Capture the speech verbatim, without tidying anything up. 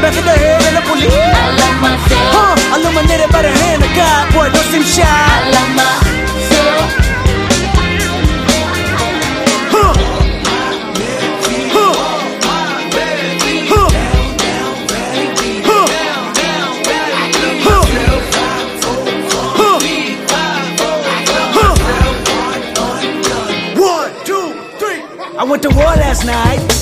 best of the head and the police. I love myself. Huh, illuminated by the hand of God, boy, don't seem shy. I love myself. Huh. Huh. Huh. Huh. Huh. Huh. One, two, three. I went to war last night.